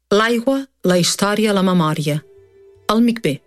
L'aigua, la història, la memòria. El MICB.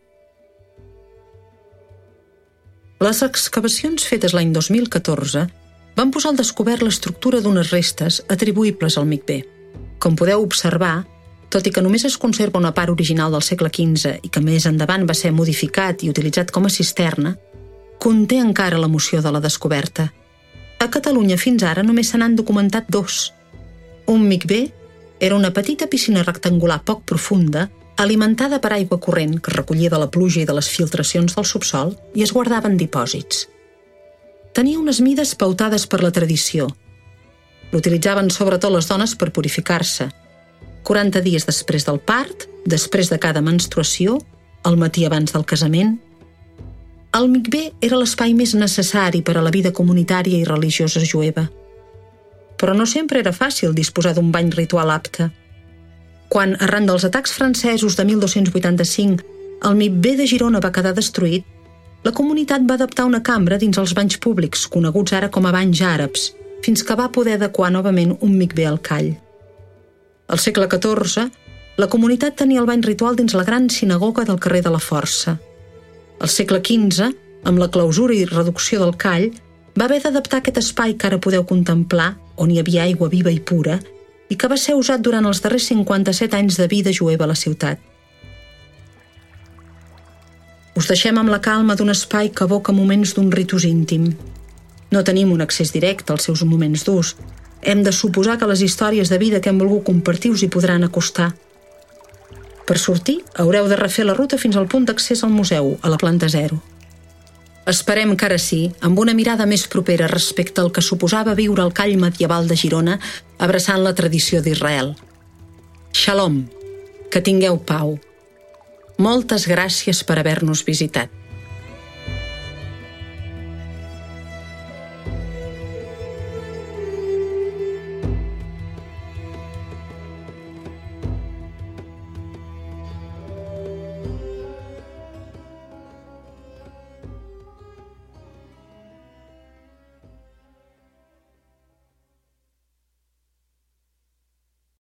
Les excavacions fetes l'any 2014 van posar al descobert l'estructura d'unes restes atribuïbles al MICB. Com podeu observar, tot i que només es conserva una part original del segle XV i que més endavant va ser modificat i utilitzat com a cisterna, conté encara l'emoció de la descoberta. A Catalunya fins ara només se n'han documentat 2. Un MICB era una petita piscina rectangular poc profunda, alimentada per aigua corrent que recollia de la pluja i de les filtracions del subsòl i es guardava en dipòsits. Tenia unes mides pautades per la tradició. L'utilitzaven sobretot les dones per purificar-se. 40 dies després del part, després de cada menstruació, al matí abans del casament. El MICB era l'espai més necessari per a la vida comunitària i religiosa jueva. Però no sempre era fàcil disposar d'un bany ritual apte. Quan, arran dels atacs francesos de 1285, el MICB de Girona va quedar destruït, la comunitat va adaptar una cambra dins els banys públics, coneguts ara com a banys àrabs, fins que va poder adequar novament un MICB al call. Al segle XIV, la comunitat tenia el bany ritual dins la gran sinagoga del carrer de la Força. Al segle XV, amb la clausura i reducció del call, va haver d'adaptar aquest espai que ara podeu contemplar, on hi havia aigua viva i pura, i que va ser usat durant els darrers 57 anys de vida jueva a la ciutat. Us deixem amb la calma d'un espai que evoca moments d'un ritus íntim. No tenim un accés directe als seus moments durs. Hem de suposar que les històries de vida que hem volgut compartir us hi podran acostar. Per sortir, haureu de refer la ruta fins al punt d'accés al museu, a la planta 0. Esperem que ara sí, amb una mirada més propera respecte al que suposava viure al call medieval de Girona, abraçant la tradició d'Israel. Shalom, que tingueu pau. Moltes gràcies per haver-nos visitat.